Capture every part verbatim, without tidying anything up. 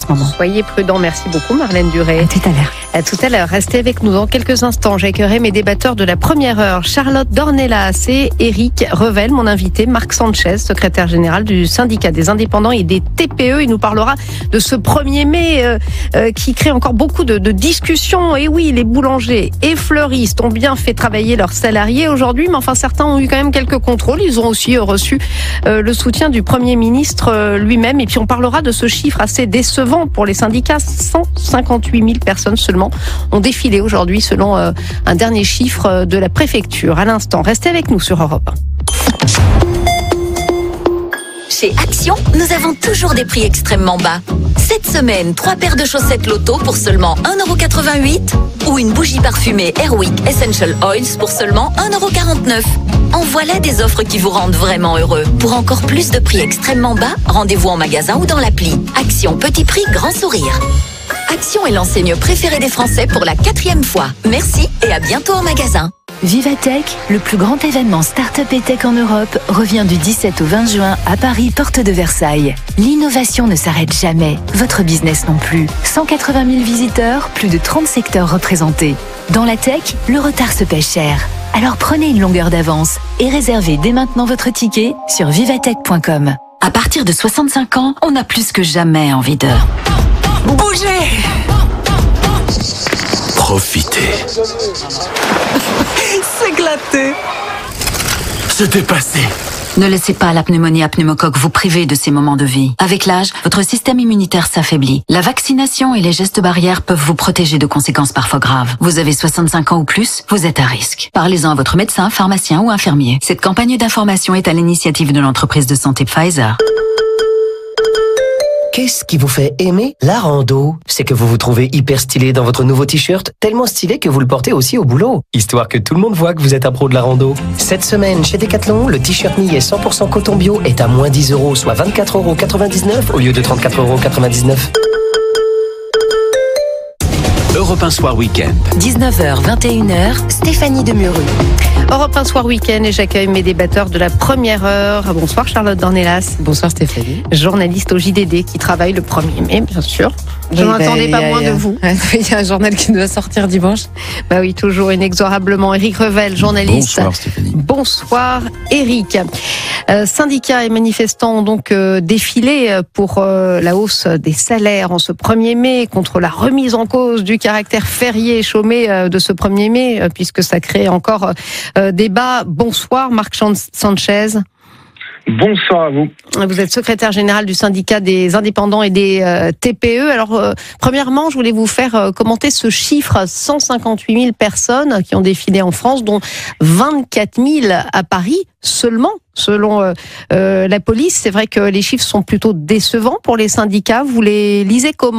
moment. Soyez prudents. Merci beaucoup Marlène Duré. À tout à l'heure. À tout à l'heure. Restez avec nous dans quelques instants. J'accueillerai mes débatteurs de la première heure, Charlotte Dornelas et Éric Revel, mon invité, Marc Sanchez, secrétaire général du syndicat des indépendants et des T P E. Il nous parlera de ce premier mai euh, euh, qui crée encore beaucoup de, de discussions. Et oui, les boulangers et fleuristes ont bien fait travailler leurs salariés aujourd'hui, mais enfin certains ont eu quand même quelques contrôles. Ils ont aussi reçu euh, le soutien du Premier ministre euh, lui-même. Et puis on parlera de ce chiffre assez décevant pour les syndicats. cent cinquante-huit mille personnes seulement ont défilé aujourd'hui selon euh, un dernier chiffre de la préfecture. À l'instant, restez avec nous sur Europe un. Chez Action, nous avons toujours des prix extrêmement bas. Cette semaine, trois paires de chaussettes Lotto pour seulement un euro quatre-vingt-huit ou une bougie parfumée Airwick Essential Oils pour seulement un euro quarante-neuf. En voilà des offres qui vous rendent vraiment heureux. Pour encore plus de prix extrêmement bas, rendez-vous en magasin ou dans l'appli. Action, petit prix, grand sourire. Action est l'enseigne préférée des Français pour la quatrième fois. Merci et à bientôt en magasin. Vivatech, le plus grand événement start-up et tech en Europe, revient du dix-sept au vingt juin à Paris, porte de Versailles. L'innovation ne s'arrête jamais, votre business non plus. cent quatre-vingt mille visiteurs, plus de trente secteurs représentés. Dans la tech, le retard se paie cher. Alors prenez une longueur d'avance et réservez dès maintenant votre ticket sur vivatech point com. À partir de soixante-cinq ans, on a plus que jamais envie de bouger. Profitez. S'éclater. Se dépasser. Ne laissez pas la pneumonie à pneumocoque vous priver de ces moments de vie. Avec l'âge, votre système immunitaire s'affaiblit. La vaccination et les gestes barrières peuvent vous protéger de conséquences parfois graves. Vous avez soixante-cinq ans ou plus, vous êtes à risque. Parlez-en à votre médecin, pharmacien ou infirmier. Cette campagne d'information est à l'initiative de l'entreprise de santé Pfizer. Qu'est-ce qui vous fait aimer la rando? C'est que vous vous trouvez hyper stylé dans votre nouveau t-shirt, tellement stylé que vous le portez aussi au boulot, histoire que tout le monde voit que vous êtes un pro de la rando. Cette semaine, chez Decathlon, le t-shirt millet cent pour cent coton bio est à moins dix euros, soit vingt-quatre euros quatre-vingt-dix-neuf au lieu de trente-quatre euros quatre-vingt-dix-neuf. Europe un Soir Week-end. dix-neuf heures vingt et une heures, Stéphanie Demureux. Europe un Soir Week-end et j'accueille mes débatteurs de la première heure. Bonsoir Charlotte Dornelas. Bonsoir Stéphanie. Journaliste au J D D qui travaille le premier mai, bien sûr. Je Oui, n'attendais bah, pas y a- moins y a- de vous. Il y a un journal qui doit sortir dimanche. Bah oui, toujours inexorablement. Éric Revel, journaliste. Bonsoir Stéphanie. Bonsoir Éric. Euh, syndicats et manifestants ont donc euh, défilé pour euh, la hausse des salaires en ce premier mai, contre la remise en cause du caractère férié chômé euh, de ce premier mai, euh, puisque ça crée encore euh, débat. Bonsoir Marc Chan- Sanchez. Bonsoir à vous. Vous êtes secrétaire général du syndicat des indépendants et des euh, T P E. Alors, euh, premièrement, je voulais vous faire euh, commenter ce chiffre, cent cinquante-huit mille personnes qui ont défilé en France, dont vingt-quatre mille à Paris seulement, selon euh, euh, la police. C'est vrai que les chiffres sont plutôt décevants pour les syndicats. Vous les lisez comment ?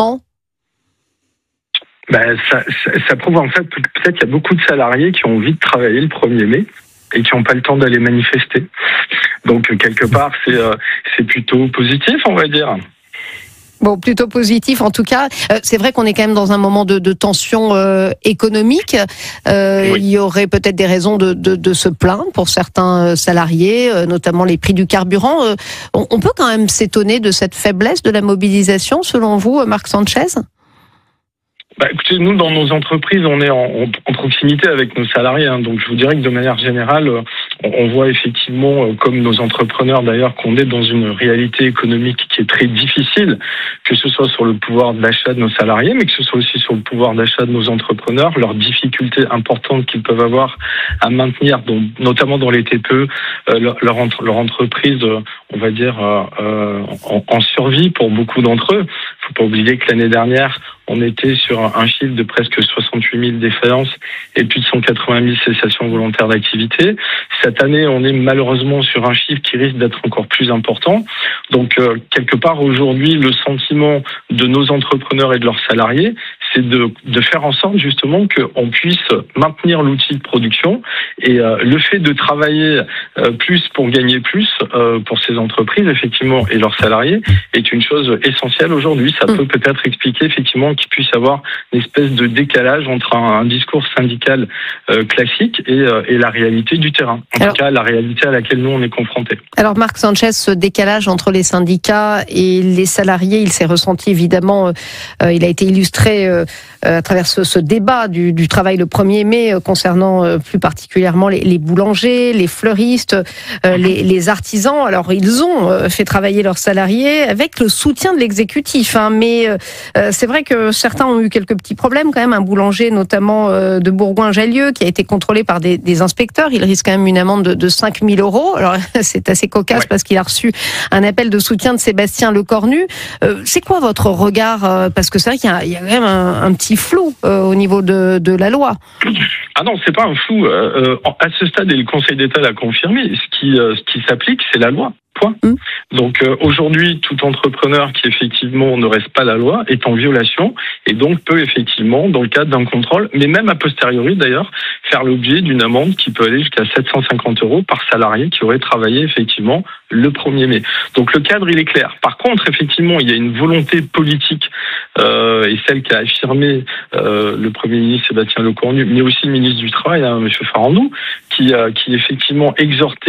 Ben, ça, ça, ça prouve en fait peut-être qu'il y a beaucoup de salariés qui ont envie de travailler le premier mai et qui n'ont pas le temps d'aller manifester. Donc quelque part, c'est euh, c'est plutôt positif, on va dire. Bon, plutôt positif en tout cas. Euh, c'est vrai qu'on est quand même dans un moment de, de tension euh, économique. Euh, Oui. Il y aurait peut-être des raisons de, de, de se plaindre pour certains euh, salariés, euh, notamment les prix du carburant. Euh, on, on peut quand même s'étonner de cette faiblesse de la mobilisation, selon vous, euh, Marc Sanchez ? Bah, écoutez, nous, dans nos entreprises, on est en, en, en proximité avec nos salariés. Hein, donc, je vous dirais que de manière générale, euh, on, on voit effectivement, euh, comme nos entrepreneurs d'ailleurs, qu'on est dans une réalité économique qui est très difficile, que ce soit sur le pouvoir d'achat de nos salariés, mais que ce soit aussi sur le pouvoir d'achat de nos entrepreneurs, leurs difficultés importantes qu'ils peuvent avoir à maintenir, donc, notamment dans les T P E, euh, leur, leur, entre, leur entreprise, euh, on va dire, euh, euh, en, en survie pour beaucoup d'entre eux. Il faut pas oublier que l'année dernière, on était sur un chiffre de presque soixante-huit mille défaillances et plus de cent quatre-vingt mille cessations volontaires d'activité. Cette année, on est malheureusement sur un chiffre qui risque d'être encore plus important. Donc, euh, quelque part, aujourd'hui, le sentiment de nos entrepreneurs et de leurs salariés, c'est de, de faire en sorte justement qu'on puisse maintenir l'outil de production et euh, le fait de travailler euh, plus pour gagner plus euh, pour ces entreprises effectivement et leurs salariés est une chose essentielle aujourd'hui. Ça peut peut-être expliquer effectivement qu'il puisse y avoir une espèce de décalage entre un, un discours syndical euh, classique et, euh, et la réalité du terrain. En Alors, tout cas, la réalité à laquelle nous on est confrontés. Alors Marc Sanchez, ce décalage entre les syndicats et les salariés, il s'est ressenti évidemment, euh, il a été illustré euh, à travers ce, ce débat du, du travail le premier mai euh, concernant euh, plus particulièrement les, les boulangers, les fleuristes, euh, les, les artisans. Alors ils ont euh, fait travailler leurs salariés avec le soutien de l'exécutif, hein, mais euh, c'est vrai que certains ont eu quelques petits problèmes quand même. Un boulanger notamment euh, de Bourgoin-Jallieu qui a été contrôlé par des, des inspecteurs, il risque quand même une amende de, de cinq mille euros. Alors c'est assez cocasse ouais. parce qu'il a reçu un appel de soutien de Sébastien Lecornu. Euh, c'est quoi votre regard euh, parce que c'est vrai qu'il y a, il y a quand même un, un petit flou euh, au niveau de, de la loi. Ah non, c'est pas un flou. Euh, à ce stade, et le Conseil d'État l'a confirmé, ce qui, euh, ce qui s'applique, c'est la loi. Point. Mmh. Donc euh, aujourd'hui, tout entrepreneur qui effectivement ne reste pas la loi est en violation et donc peut effectivement, dans le cadre d'un contrôle, mais même a posteriori d'ailleurs, faire l'objet d'une amende qui peut aller jusqu'à sept cent cinquante euros par salarié qui aurait travaillé effectivement le premier mai. Donc le cadre, il est clair. Par contre, effectivement, il y a une volonté politique euh, et celle qu'a affirmé euh, le Premier ministre Sébastien Lecornu, mais aussi le ministre du Travail, hein, M. Farandou, qui, euh, qui effectivement exhortait